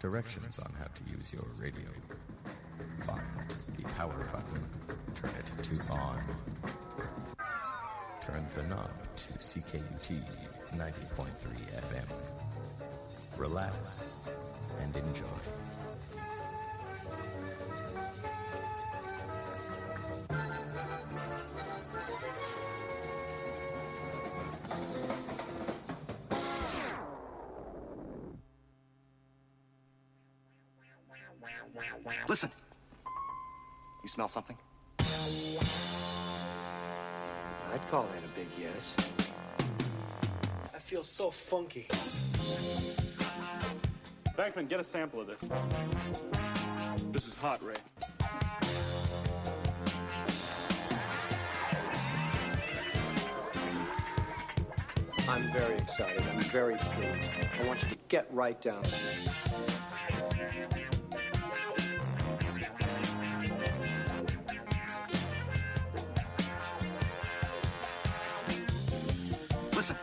Directions on how to use your radio. Find the power button. Turn it to on. Turn the knob to CKUT 90.3 FM. Relax and enjoy. Listen. You smell something? I'd call that a big yes. I feel so funky. Bankman, get a sample of this. This is hot, Ray. I'm very excited. I'm very pleased. I want you to get right down to this. Listen.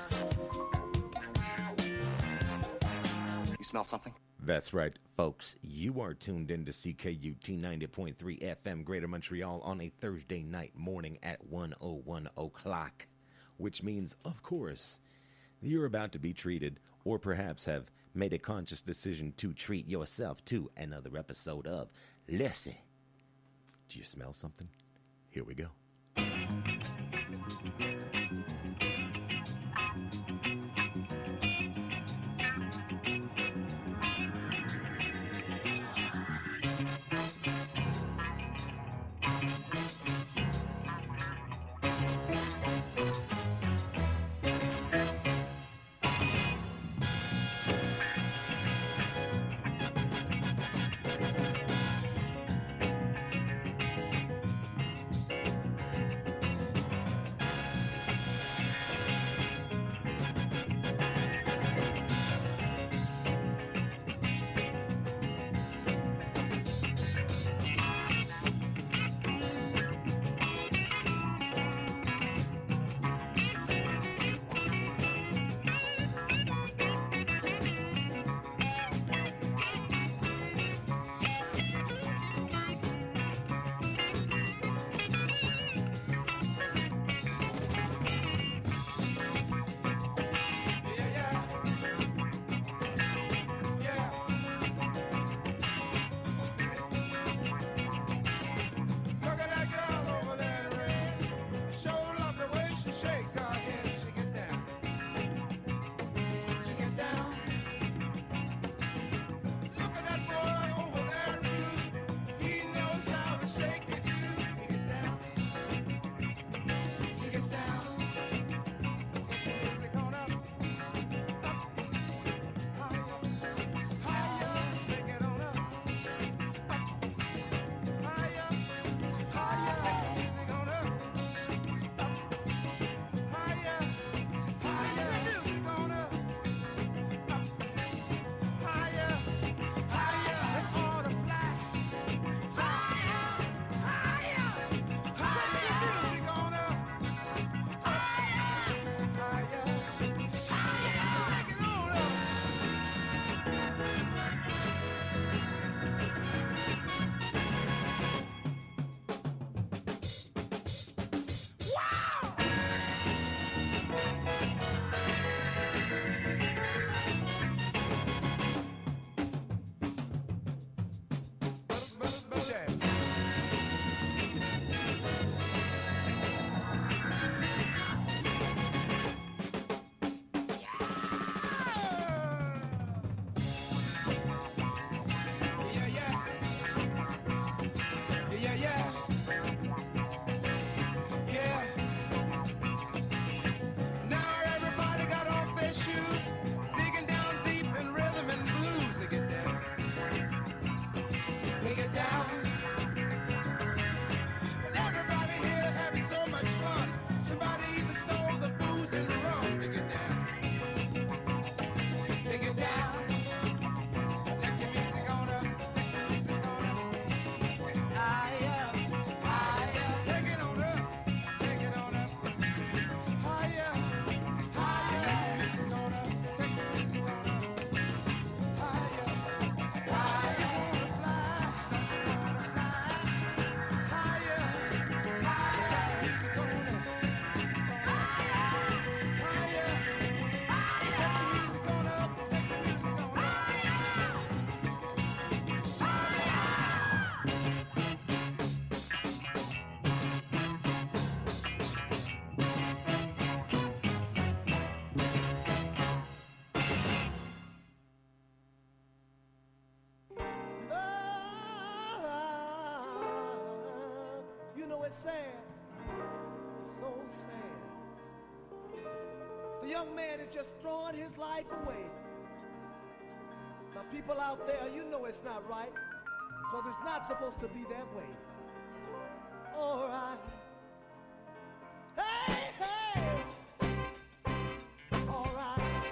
You smell something? That's right, folks. You are tuned in to CKUT 90.3 FM Greater Montreal on a Thursday night morning at 1:01 o'clock, which means, of course, you're about to be treated, or perhaps have made a conscious decision to treat yourself to another episode of Listen. Do you smell something? Here we go. it's sad. It's so sad. The young man is just throwing his life away. Now, people out there, you know it's not right, because it's not supposed to be that way. All right. Hey, hey. All right.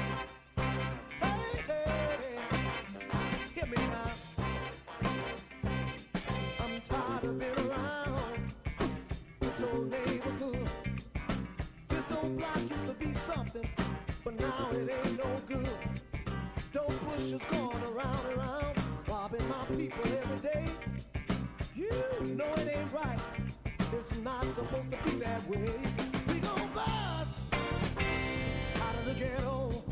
Hey, hey. Hear me now. I'm tired of being around this old neighborhood. This old block used to be something, but now it ain't no good. Dope pushers going around and around, robbing my people every day. You know it ain't right. It's not supposed to be that way. We gon' bust out of the ghetto.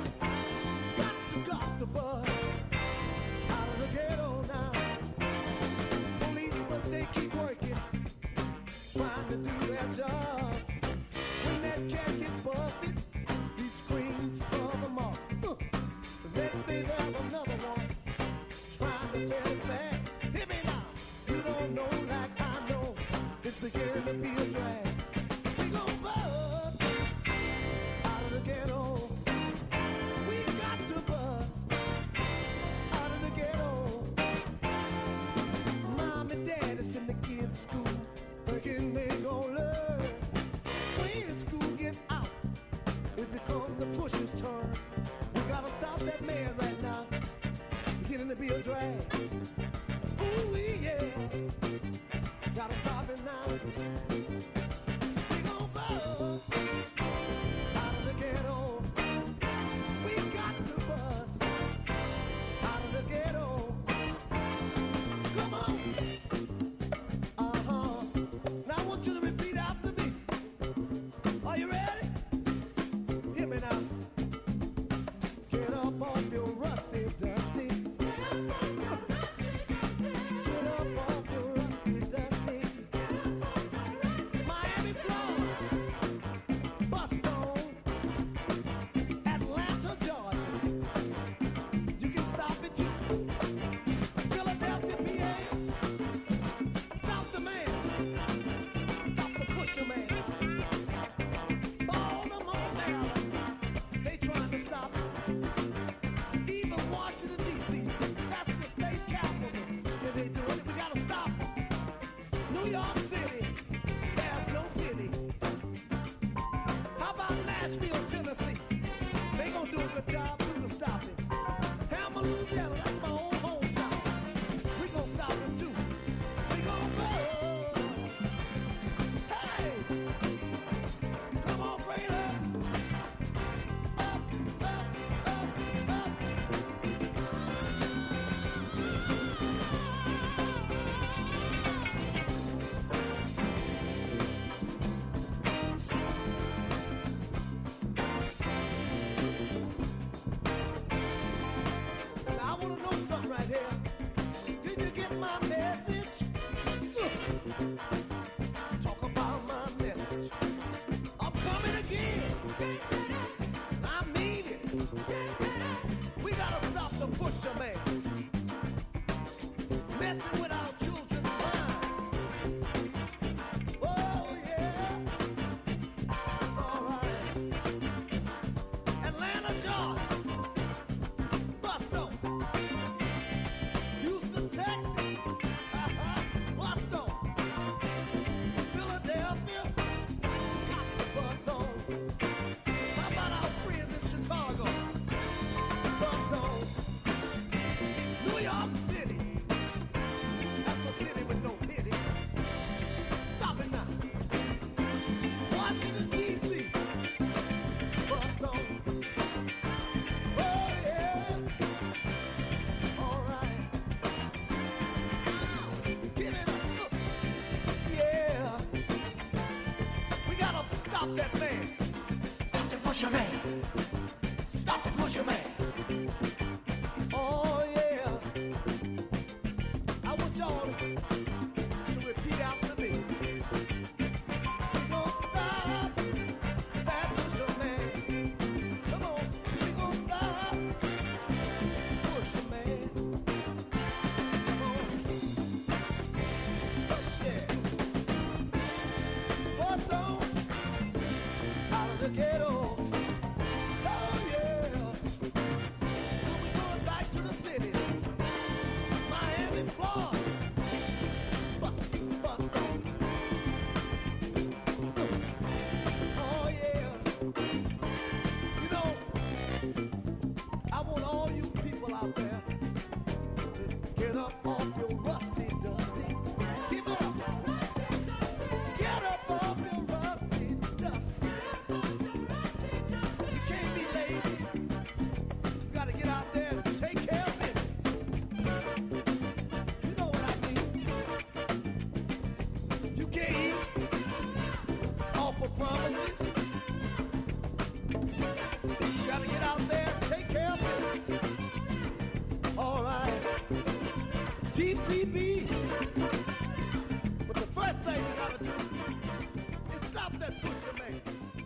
Got to bust out of the ghetto now. Policemen, they keep working, trying to do their job. When that cat get busted, he screams for the mob. The next day they have another one, trying to sell it back. Hear me now, you don't know like I know. It's beginning to be a drag. We gon' bust out of the ghetto. We got to bust out of the ghetto. Mom and dad is in the kids' school, thinking they gon' learn. When school gets out, it becomes the pusher's turn. We gotta stop that man right now. Beginning to be a drag. Ooh, yeah. Gotta stop it now. We gon' bust out of the ghetto. We got to bust out of the ghetto. Come on. Uh-huh. Now I want you to repeat after me. Are you ready? Hear me now. Get up off your rusty, dusty. Get up off your rusty, dusty. Miami, Florida, Boston, Atlanta, Georgia. You can stop it too. Philadelphia, PA. Stop the man. Stop the pusher man. Baltimore, Maryland. They trying to stop it. Even Washington, D.C. That's the state capital. And they doing it. We gotta stop it. New York City. There's no pity. How about Nashville, Tennessee? They gonna do a good job too to stop it. Hammer, Louisiana, that's my own hometown. We gonna stop it too. We gonna go. Hey! Come on, bring it up. Up, up, up, up. Now I wanna know something right here. Did you get my message? Talk about my message. I'm coming again. I mean it. We gotta stop the pusher man. Messing with our children's minds. Oh yeah. It's alright. Atlanta, Georgia. Boston. Houston, Texas. Boston. Philadelphia. Got the bus on. How about our friends in Chicago? Boston. New York City. That's a city with no pity. Stop it now. Washington, D.C. Boston. Oh, yeah. All right. Give it up. Yeah. We gotta stop that man. Stop the pusher man. Stop the pusher man. Oh, yeah. I want y'all to repeat after me. We gon' stop that pusher man. Come on. We gon' stop pusher man. Come on. Push, yeah. that Butcher man.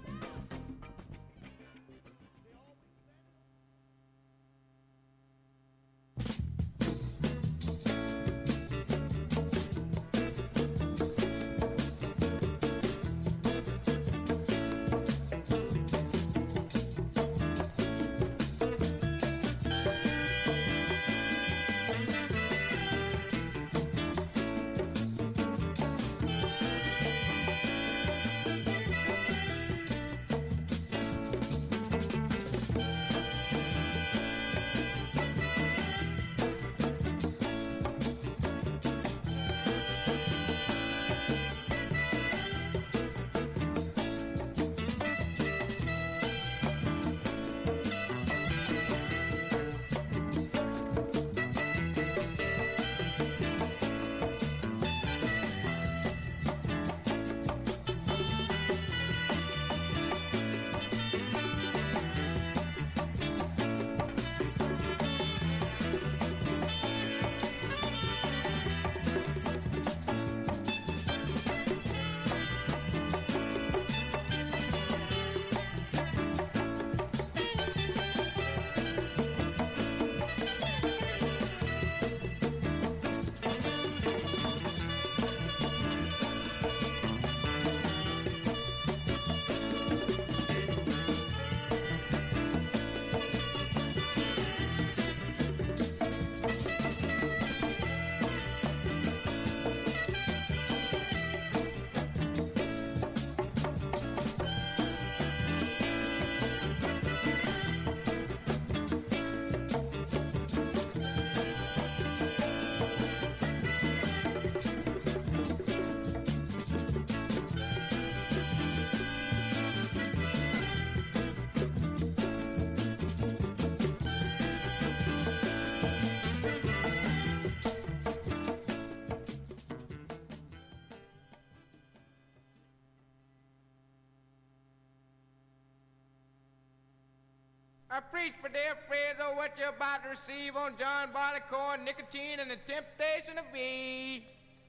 I preach, my dear friends, of what you're about to receive on John Barleycorn, nicotine, and the temptation of weed.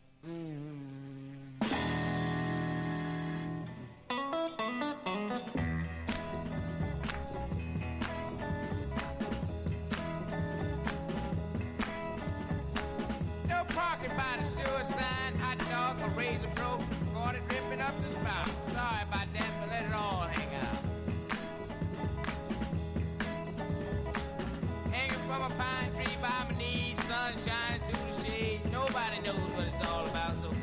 No parking by the sewer sign, hot dog, a razor pro, water dripping up the spout. Sorry about that, but let it all hang out. From a pine tree by my knees, sun shining through the shade. Nobody knows what it's all about, so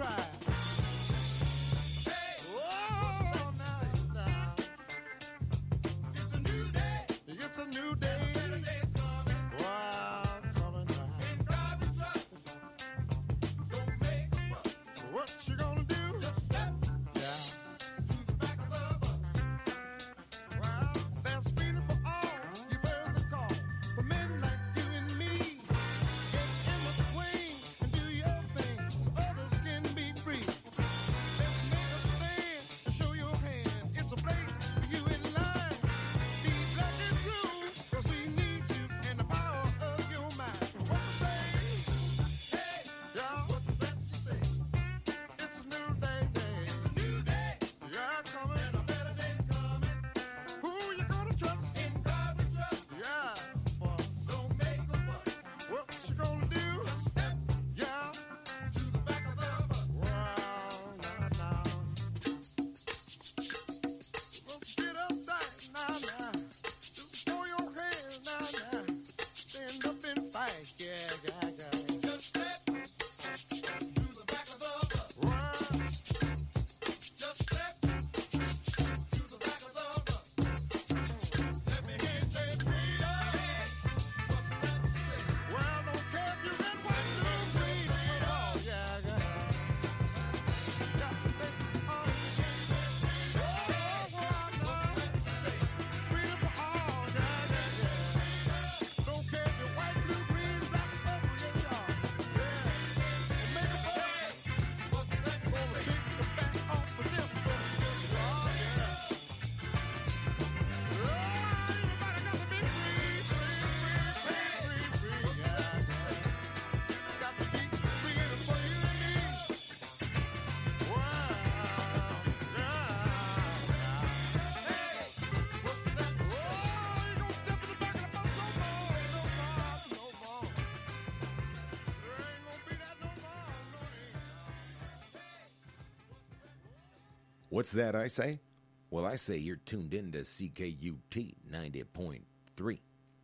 right. Oh, now. It's a new day. It's a new day. Better days coming. Wow, coming now. In driving trucks. Don't make a fuss. What you gonna do? Just step. Yeah. To the back of the bus. Well, there's freedom for all. You've heard the call. For men like you and me. Get in the swing and do your thing so others can be free. Let's make a stand and show your hand. It's a place for you in line. Be black and true, 'cause we need you and the power of your mind. What you say? Hey, y'all, what's that you say? It's a new day, It's a new day. Yeah, coming. And a better day's coming. Who you gonna trust? In God we trust. Yeah, boss. Don't make a fuss. What you gonna do? Just step, yeah, to the back of the bus. Well, now. Well, get up there, now. Just throw your hands, now. Stand up and fight, yeah. Just step to the back of the bus. Well, just step to the back of the bus. Let me hear you say, Peter. What's that you say? Well, don't care if you're red, white, blue, green, at all, yeah. Got to take all you can. Freedom for all, yeah. Don't care if you're white, blue, green, black, purple, yeah. Make a fuss. What's that gonna take the back off of this bus, yeah. Everybody got to be free, yeah. Got to be freedom for you and me. Wow, yeah. Hey, what's that? Oh, you gonna step in the back of the bus no more. There ain't gonna be that no more. What's that I say? Well, I say you're tuned in to CKUT 90.3.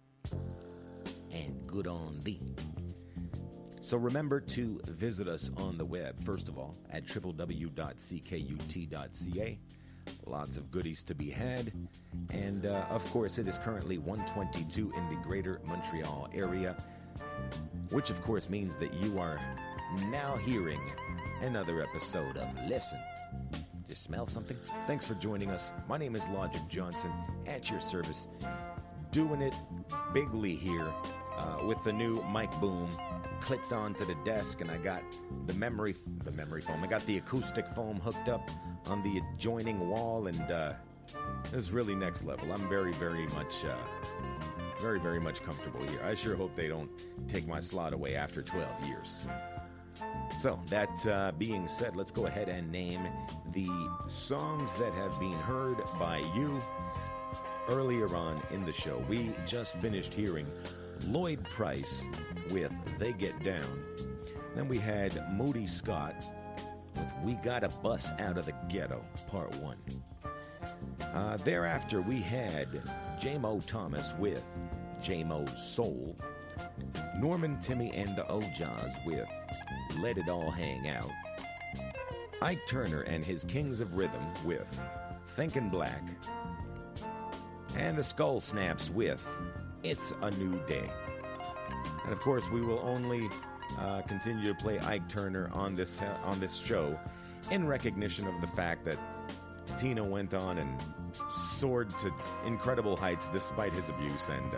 And good on thee. So remember to visit us on the web, first of all, at www.ckut.ca. Lots of goodies to be had. And, of course, it is currently 1:22 in the greater Montreal area, which, of course, means that you are now hearing another episode of Listen. You smell something? Thanks for joining us. My name is Logic Johnson, at your service, doing it bigly here with the new mic boom clicked onto the desk, and I got the memory foam. I got the acoustic foam hooked up on the adjoining wall, and this is really next level. I'm very, very much comfortable here. I sure hope they don't take my slot away after 12 years. So, that being said, let's go ahead and name the songs that have been heard by you earlier on in the show. We just finished hearing Lloyd Price with They Get Down. Then we had Moody Scott with We Gotta Bust Out of the Ghetto, Part 1. Thereafter, we had J-Mo Thomas with J-Mo's Soul. Norman Timmy and the Ojas with Let It All Hang Out. Ike Turner and his Kings of Rhythm with Thinkin' Black. And the Skull Snaps with It's a New Day. And of course, we will only continue to play Ike Turner on this show in recognition of the fact that Tino went on and soared to incredible heights despite his abuse, and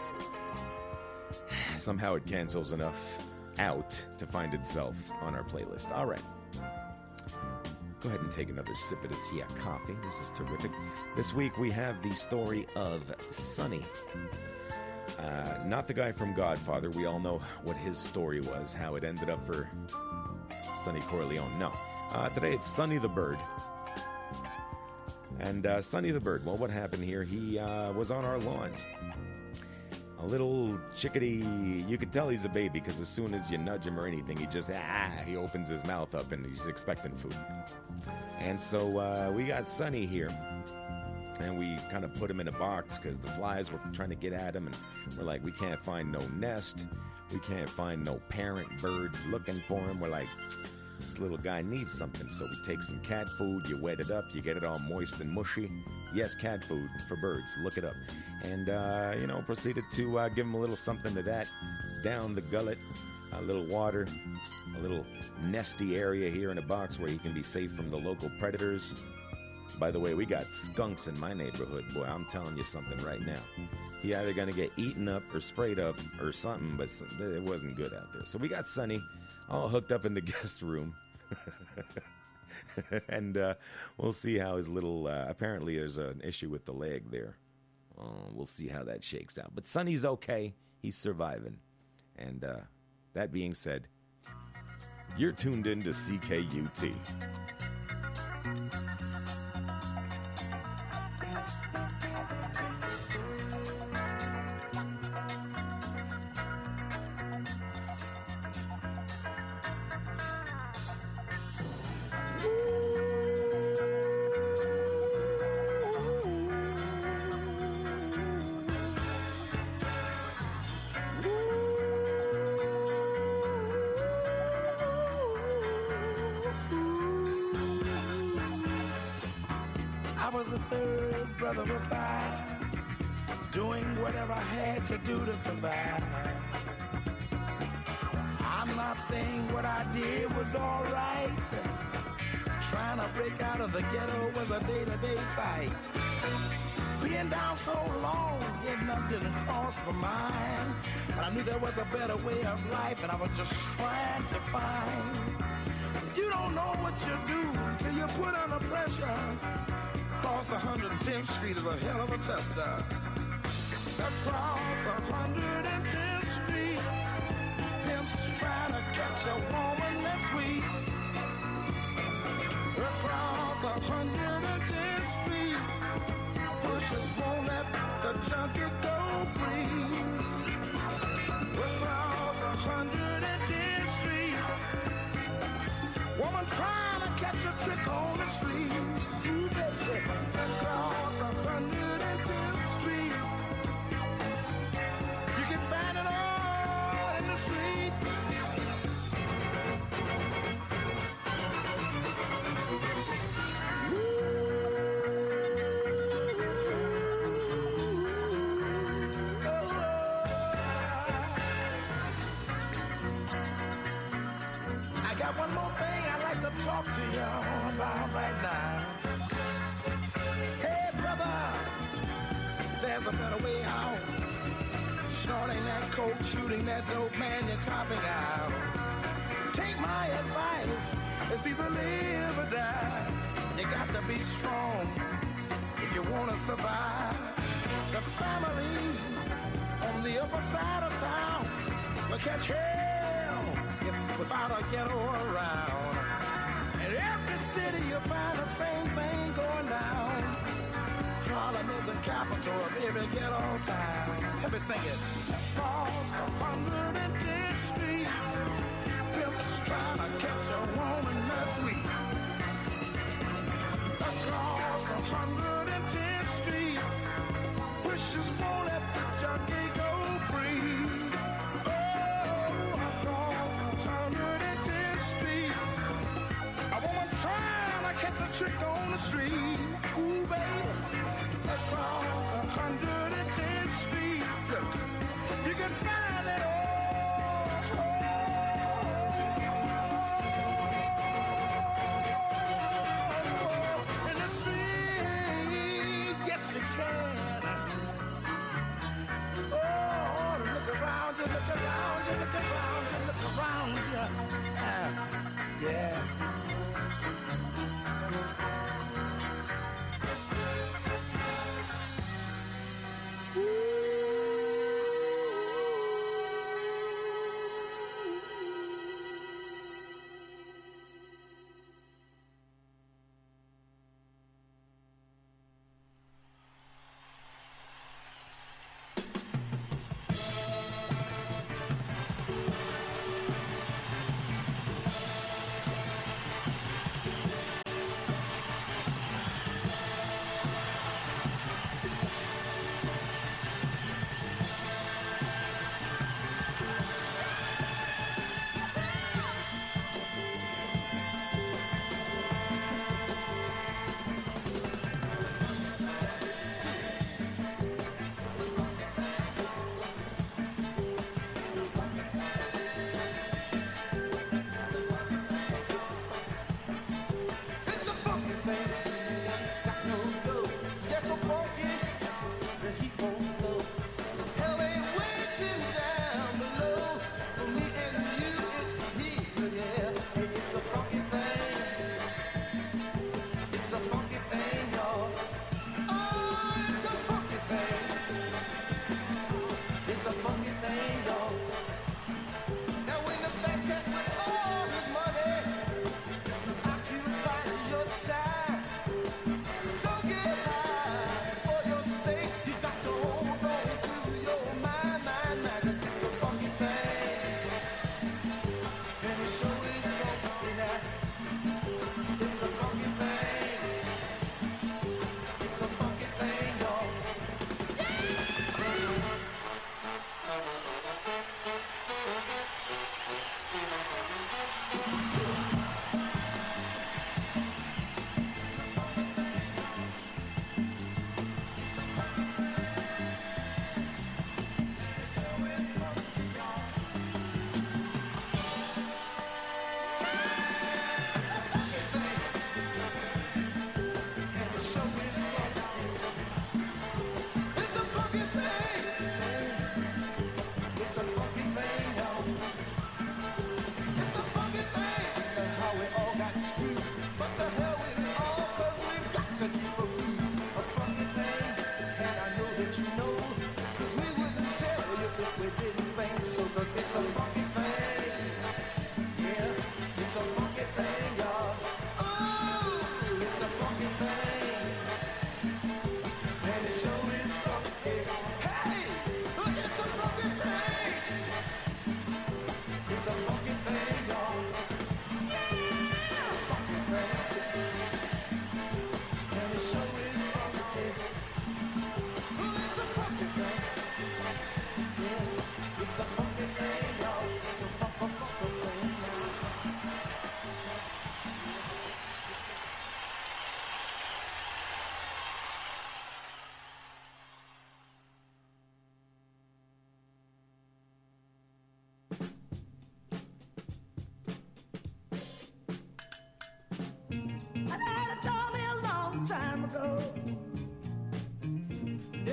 somehow it cancels enough out to find itself on our playlist. All right. Go ahead and take another sip of this here coffee. This is terrific. This week we have the story of Sonny. Not the guy from Godfather. We all know what his story was, how it ended up for Sonny Corleone. No. Today it's Sonny the Bird. And Sonny the Bird, well, what happened here? He was on our lawn. A little chickadee. You could tell he's a baby because as soon as you nudge him or anything, he opens his mouth up and he's expecting food. And so we got Sonny here. And we kind of put him in a box because the flies were trying to get at him. And we're like, we can't find no nest. We can't find no parent birds looking for him. We're like, This little guy needs something, so we take some cat food, you wet it up, you get it all moist and mushy. Yes, cat food for birds, look it up. And, proceeded to give him a little something to that, down the gullet, a little water, a little nesty area here in a box where he can be safe from the local predators. By the way, we got skunks in my neighborhood. Boy, I'm telling you something right now. He either going to get eaten up or sprayed up or something, but it wasn't good out there. So we got Sonny all hooked up in the guest room. And we'll see how his little... apparently there's an issue with the leg there. We'll see how that shakes out. But Sonny's okay. He's surviving. And that being said, you're tuned in to CKUT. Survive. I'm not saying what I did was all right. Trying to break out of the ghetto was a day-to-day fight. Being down so long, getting up didn't cross my mind. But I knew there was a better way of life, and I was just trying to find. You don't know what you do till you put under pressure. Cross 110th Street is a hell of a tester. Across 110th Street, pimps trying to catch a woman that's weak. Across 110th Street, pushers won't let the junkie go free. Across 110th Street, woman trying to catch a trick on the street. Ooh, baby. Across 110th Street, find it all in the street. I got one more thing I'd like to talk to you about right now. Hey, brother, there's a better way out. Snorting that coke, shooting that dope, man, you're copping out. Take my advice, it's either live or die. You got to be strong if you want to survive. The family on the upper side of town will catch hell without a ghetto around. In every city you'll find the same thing going down. Harlem is the capital of every ghetto town. Let me sing it. Across 110th Street, pimps trying to catch a woman that's weak. Across 110th Street, wishes won't let the junkie go free. Oh, across 110th Street, a woman trying to catch a trick on the street. Ooh, baby. Across 110th Street, you can find it all. In the street, yes you can. Oh, look around you, look around you, look around you, look around you. Yeah.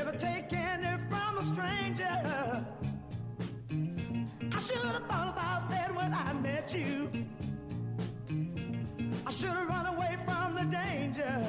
never taken it from a stranger. I should have thought about that when I met you. I should have run away from the danger.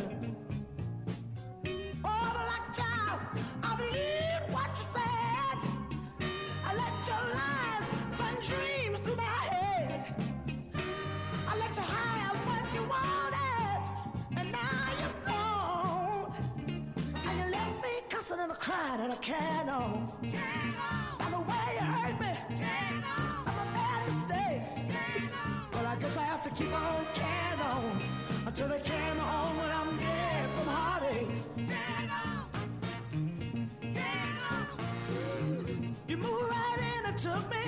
Oh, but like a child, I believed what you said. I let your lies run dreams through my head. I let you have what you wanted, and now you're gone. And you left me cussing and crying and I can't on. By the way you hurt me, by my bad mistakes. But I guess I have to keep on carrying on until they carry on when I'm dead from heartaches. You moved right in and took me,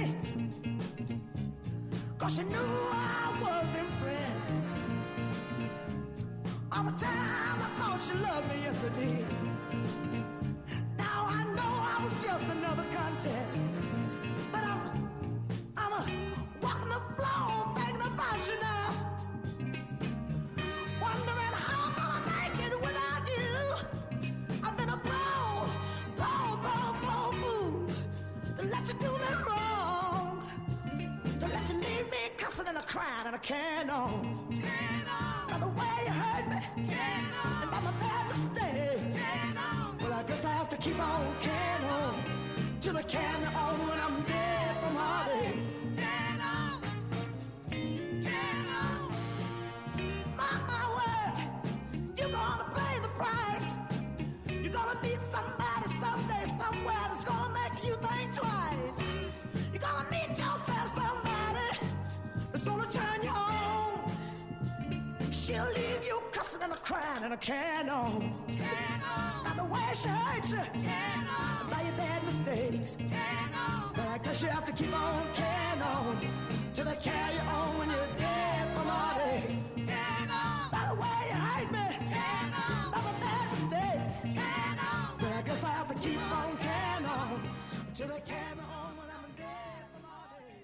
'cause you knew I was impressed. All the time I thought you loved me, yes I did. Now I know I was just another contest. But I'm walking the floor thinking about you now, wondering how I'm gonna make it without you. I've been a blow fool to let you do me wrong, to let you leave me cussing and a crying and I can't on. By the way you hurt me, and by my bad mistakes. Well, I guess I have to keep on carrying on till I carry on when I'm dead from heartaches. Mark my word, you're gonna pay the price. You're gonna meet somebody someday, somewhere that's gonna make you think twice. You're gonna meet yourself somebody that's gonna turn you on. She'll leave you cussing and a crying and a can on. By the way she hurts you, by your bad mistakes. But I guess you have to keep on carrying on till they carry you on when you're dead from heartaches. By the way you hurt me, by my bad mistakes. But I guess I have to keep on carrying on till they carry me on when I'm dead from heartaches.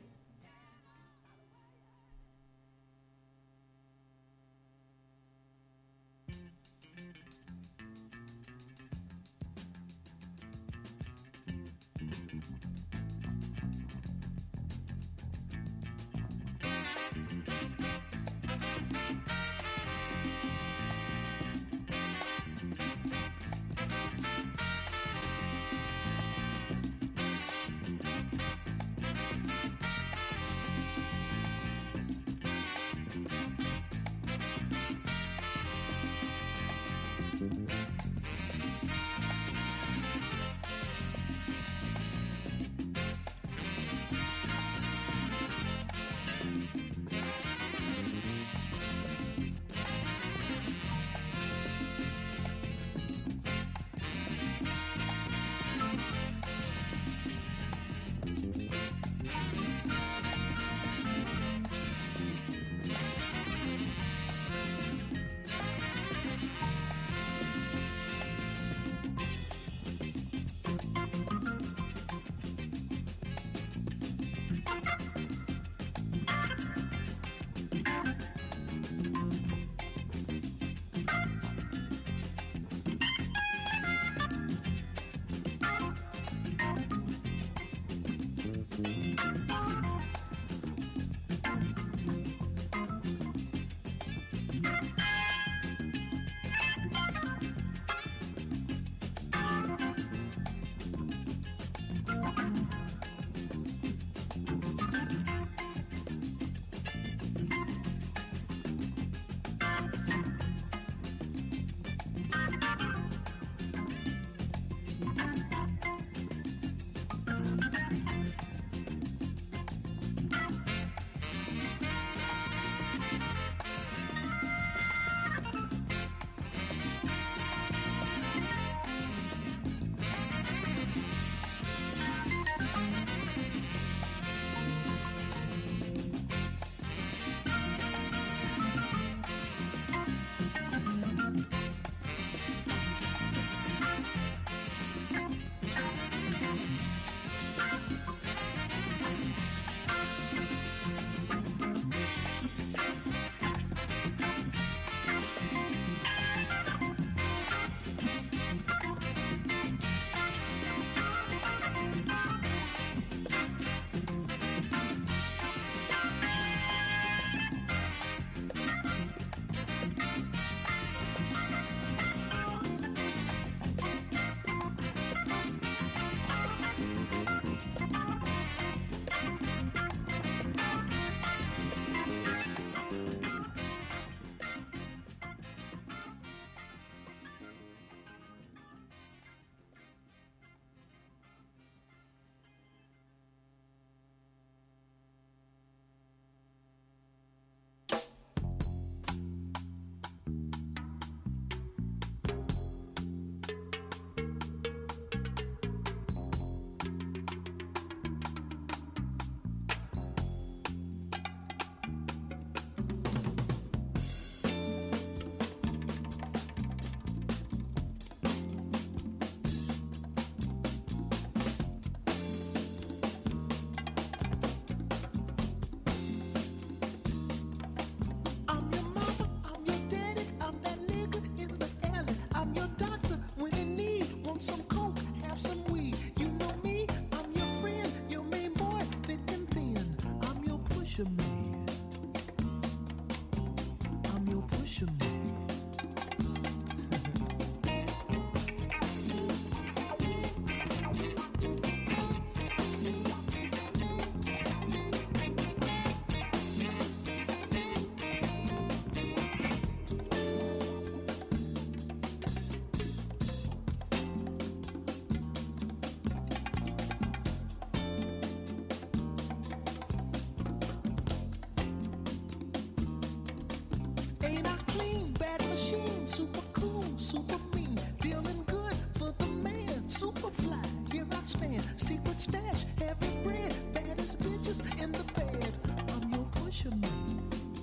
clean, bad machine, super cool, super mean, feeling good for the man, super fly, here I stand, secret stash, heavy bread, baddest bitches in the bed. I'm your pusher man.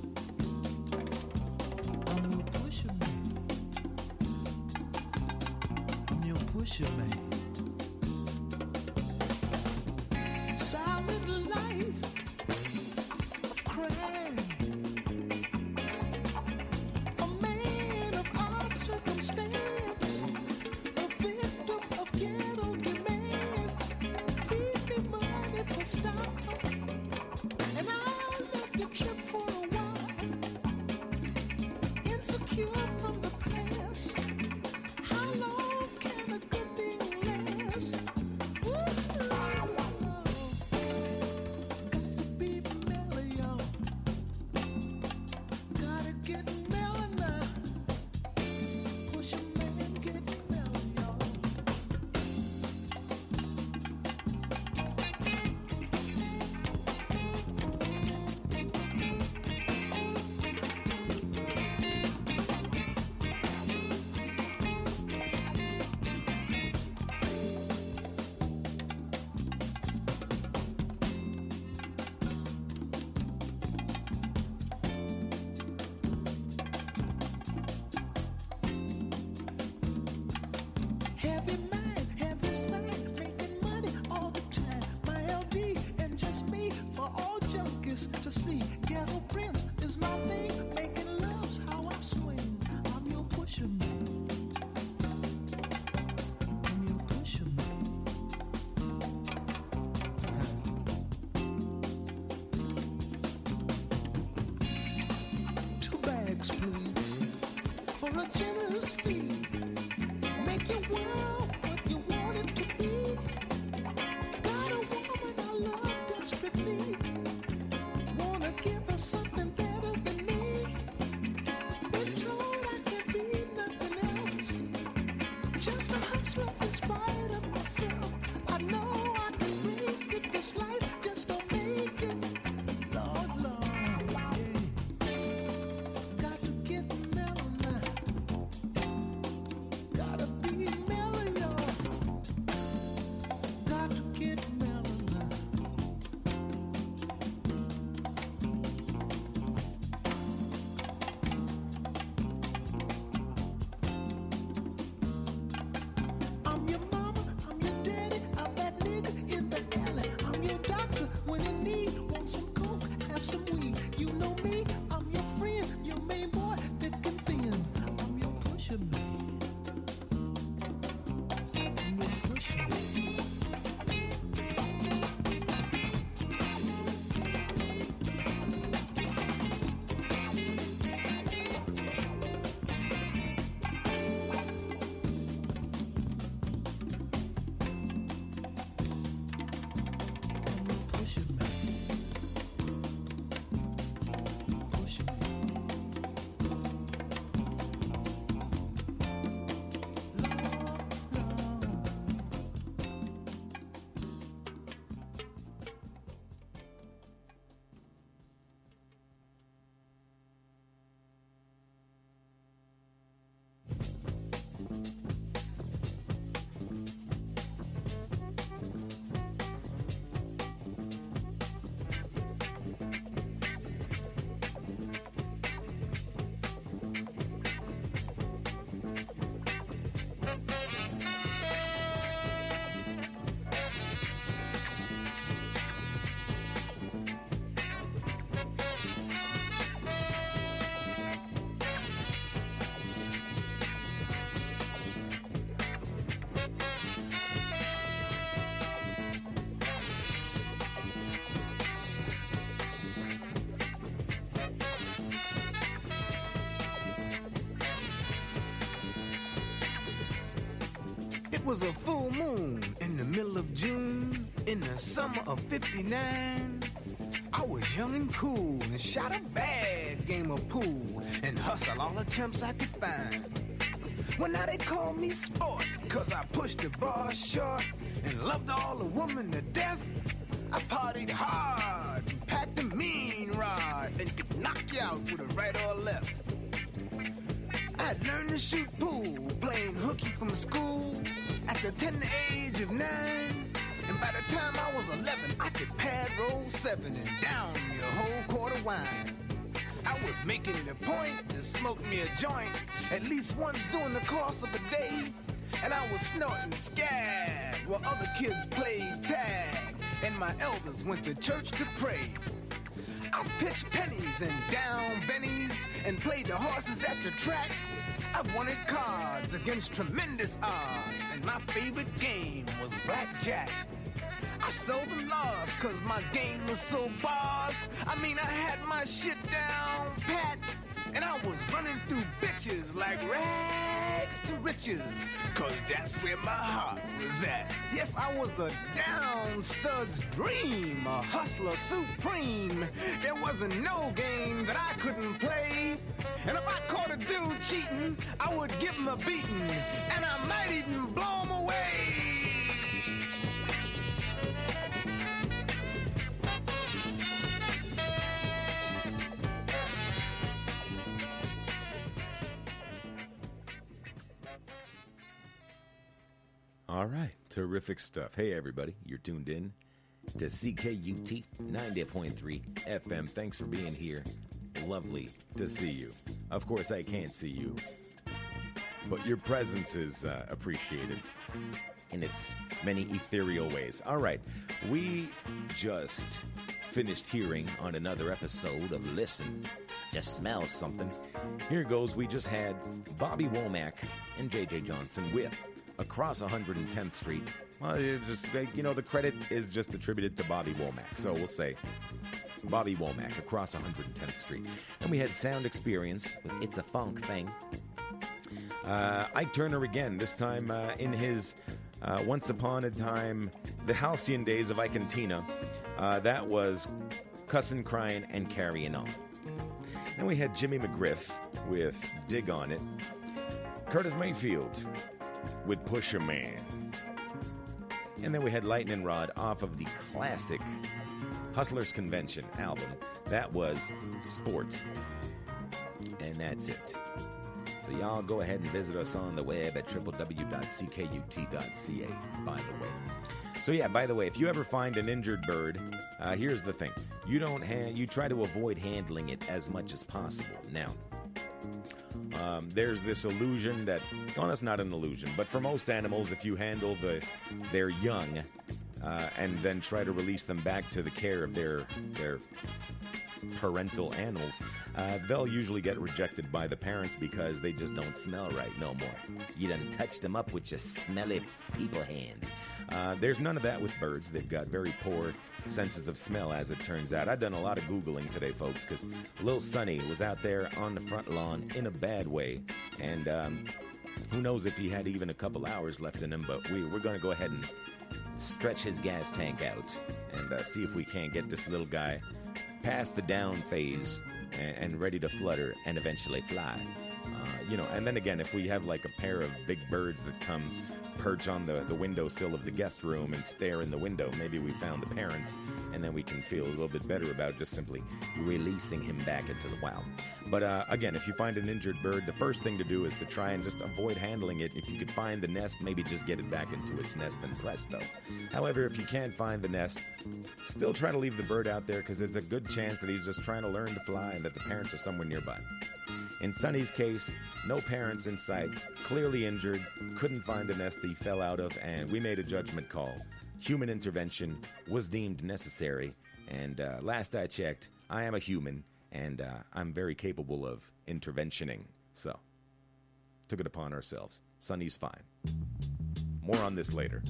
I'm your pusher man. I'm your pusher man. Solid life of crime. A man of odd circumstance. A victim of ghetto demands. Feed me money for style. And I'll let you trip for a while. Insecure from the past. How long can a good thing last? Ooh, got to be mellow, y'all. Gotta get mellow now. Push a man, get mellow, y'all. Heavy mind, heavy side, making money all the time. My LD and just me for all junkies to see. Ghetto Prince is my thing, making love's how I swing. I'm your pusher man. I'm your pusher man. Two bags, please, for a generous fee. Make your world what you want it to be. Got a woman I love desperately. Wanna give her something better than me. Been told I can be nothing else. Just a hustler in spite of myself. I know I can make it. This life just don't make it. Lord, Lord, yeah. Got to get mellow now. Gotta be mellow, y'all. Got to get mellow now. I'm your mama, I'm your daddy, I'm that nigga in the alley. I'm your doctor when you need, want some coke, have some weed. You know me, I'm your friend, your main boy, thick and thin. I'm your pusher man. I'm your pusher man. I'm your pusher man. Pusher man. It was a full moon in the middle of June in the summer of '59. I was young and cool and shot a bad game of pool and hustled all the chumps I could find. Well, now they call me sport, cause I pushed the bar short and loved all the women to death. I partied hard and packed a mean rod and could knock you out with a right or a left. I'd learned to shoot pool, playing hooky from school at the tender age of 9. And by the time I was 11, I could pad roll 7 and down me a whole quart of wine. I was making it a point to smoke me a joint at least once during the course of a day. And I was snorting scab while other kids played tag, and my elders went to church to pray. I pitched pennies and down bennies and played the horses at the track. I wanted cards against tremendous odds, and my favorite game was blackjack. I seldom lost cause my game was so boss. I mean, I had my shit down pat, and I was running through bitches like rags to riches, cause that's where my heart was at. Yes, I was a down stud's dream, a hustler supreme. There wasn't no game that I couldn't play, and if I caught a dude cheating, I would give him a beating, and I might even blow him away. All right, terrific stuff. Hey, everybody, you're tuned in to CKUT 90.3 FM. Thanks for being here. Lovely to see you. Of course, I can't see you, but your presence is appreciated in its many ethereal ways. All right, we just finished hearing on another episode of Listen to Smell Something. Here goes. We just had Bobby Womack and J.J. Johnson with Across 110th Street. Well, just, the credit is just attributed to Bobby Womack. So we'll say Bobby Womack, Across 110th Street. And we had Sound Experience with It's a Funk Thing. Ike Turner again, this time in his Once Upon a Time, the halcyon days of Ike and Tina. That was Cussin', Crying, and Carrying On. Then we had Jimmy McGriff with Dig On It. Curtis Mayfield with Pusher Man. And then we had Lightning Rod off of the classic Hustlers Convention album. That was Sport. And that's it. So y'all go ahead and visit us on the web at www.ckut.ca, by the way. So yeah, by the way, if you ever find an injured bird, here's the thing. You try to avoid handling it as much as possible. Now, there's this illusion that, well, that's not an illusion, but for most animals, if you handle their young and then try to release them back to the care of their parental animals, they'll usually get rejected by the parents because they just don't smell right no more. You done touched them up with your smelly people hands. There's none of that with birds. They've got very poor senses of smell, as it turns out. I've done a lot of Googling today, folks, because Lil Sonny was out there on the front lawn in a bad way, and who knows if he had even a couple hours left in him, but we're going to go ahead and stretch his gas tank out and see if we can't get this little guy past the down phase and ready to flutter and eventually fly. And then again, if we have like a pair of big birds that come perch on the windowsill of the guest room and stare in the window, maybe we found the parents, and then we can feel a little bit better about just simply releasing him back into the wild. But again, if you find an injured bird, the first thing to do is to try and just avoid handling it. If you could find the nest, maybe just get it back into its nest and presto. However, if you can't find the nest, still try to leave the bird out there, because it's a good chance that he's just trying to learn to fly and that the parents are somewhere nearby. In Sonny's case, no parents in sight, clearly injured, couldn't find the nest he fell out of, and we made a judgment call. Human intervention was deemed necessary, and last I checked, I am a human, and I'm very capable of interventioning. So, took it upon ourselves. Sonny's fine. More on this later.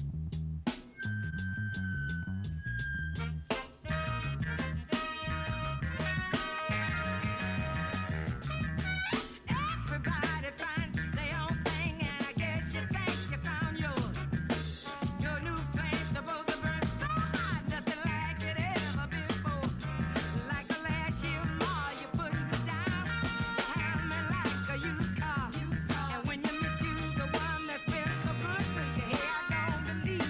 When you misuse the one that's been so good to you, hey, I don't believe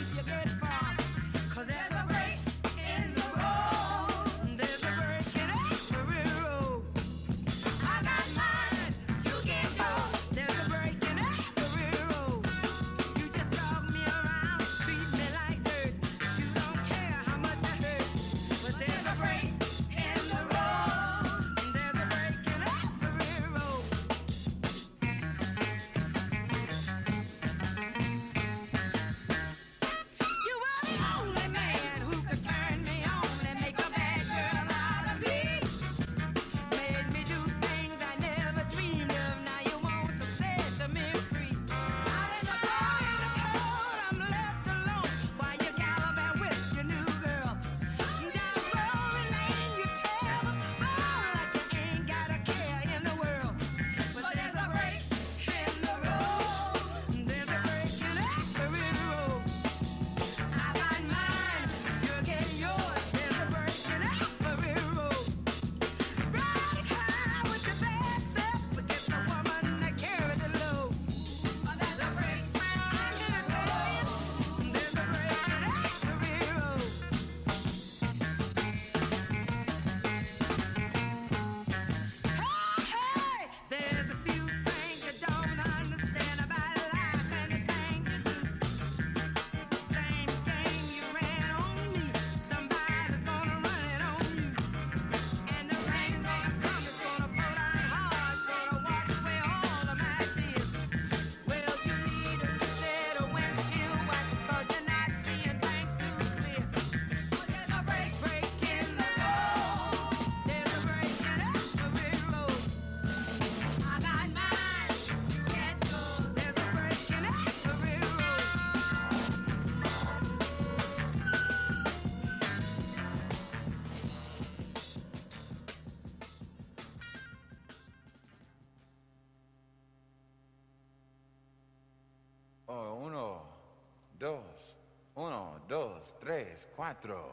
Oh, 1, 2, 1, 2, 3, 4.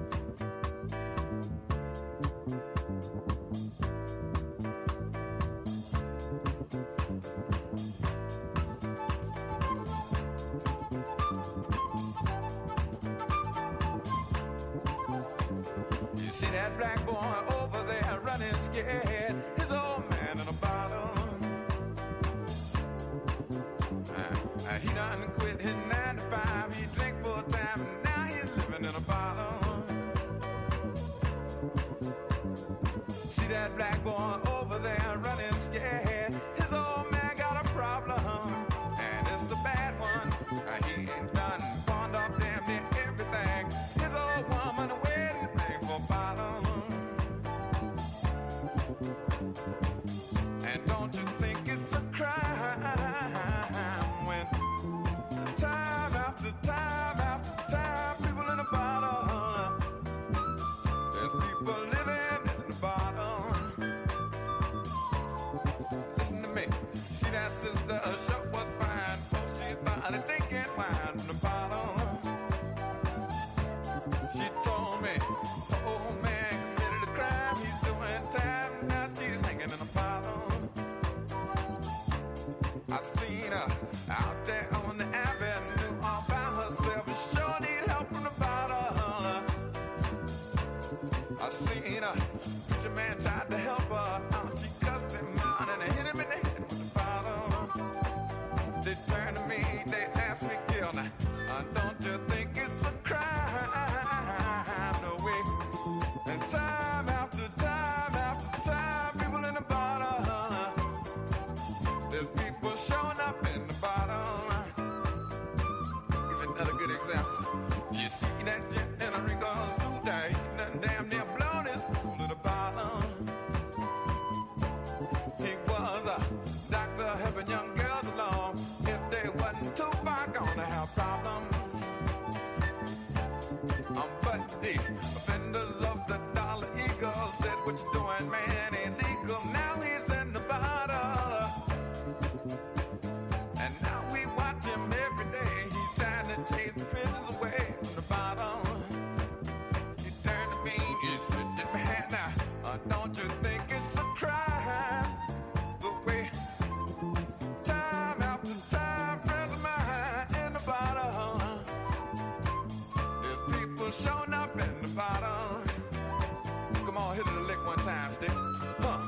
You see that black boy over there running scared, his old man in a bottle. He done quit his 9 to 5, he drank full time, and now he's living in a bottle. See that black boy over there running scared, his old man got a problem, and it's a bad one. He done pawned off damn near everything, his old woman waiting for a bottle. And don't you think it's a crime when time after time after time, people in a bottle, there's people living in a bottle. Listen to me, see that sister, her shop was fine, folks, she started drinking wine from the bottle. She told me, the old man committed a crime, he's doing time, now she's hanging in a bottle. I seen her out there on the avenue all by herself. She sure need help from the bottle. I seen her, preacher man tried to help her out. She cussed him out and hit him in the head with the bottle. They turned to me, they asked me, Gil, now, don't you think it's a crime? No way. And time after time after time, people in the bottle, there's people showing up in the bottle. Give another good example. You see that gent in a wrinkled suit there, he done damn near blown his cool in the bottle. He was a doctor helping young girls along. If they wasn't too far gonna have problems. But the offenders of the Dollar Eagle said, what you doing, man, illegal. Now he's in the bottle. And now we watch him every day. He's trying to chase the prisons away from the bottle. He turned to me, he said, "Dip my hand now. Don't you think it's a crime? The way time after time, friends of mine in the bottle. There's people showing up in the bottle." Come on, hit it a lick one time, stick. Huh.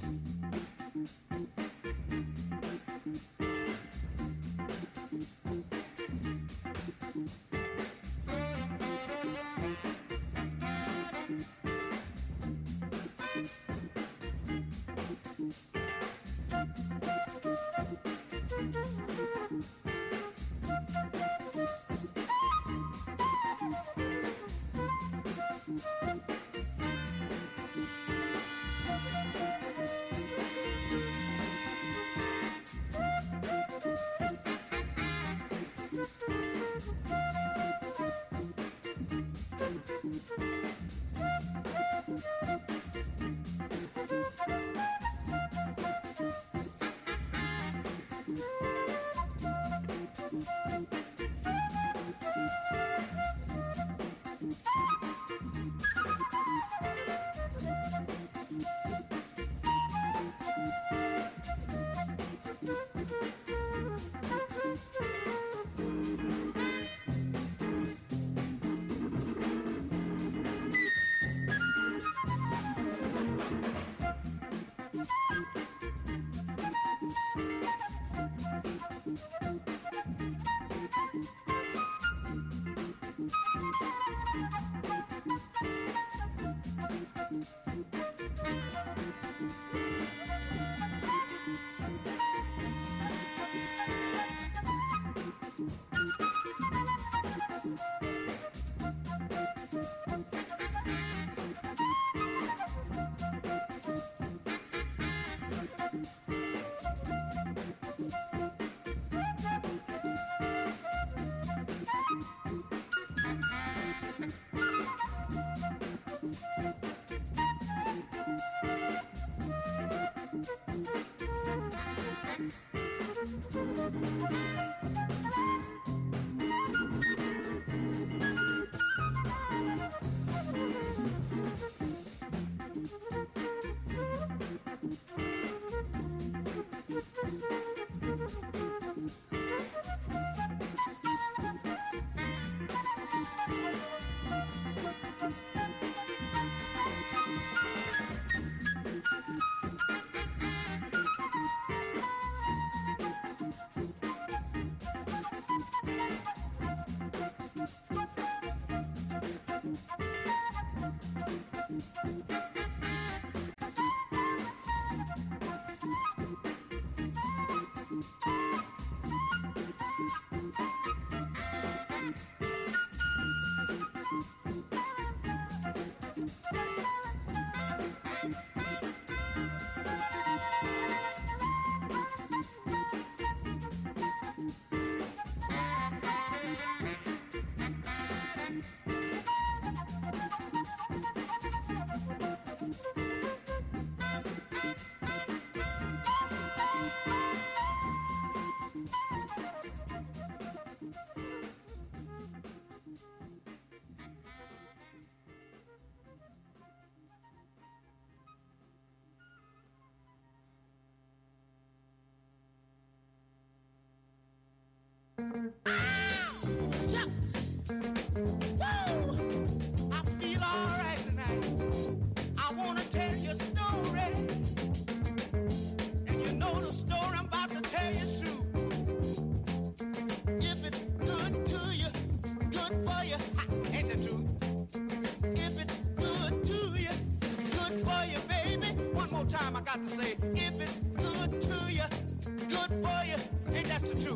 Time I got to say, if it's good to you, good for you, ain't that the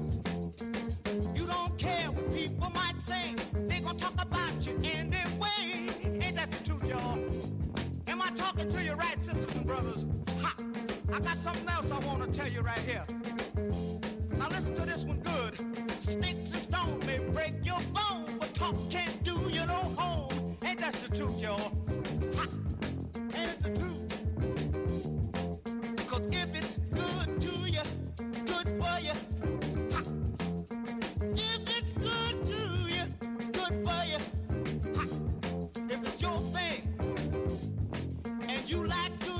truth? You don't care what people might say, they gonna talk about you anyway, ain't that the truth, y'all? Am I talking to you right, sisters and brothers? Ha! I got something else I wanna tell you right here. Now listen to this one good. Sticks and stones may break your bones, but talk can't do you no harm, ain't that the truth, y'all? Ha! Ain't it the truth?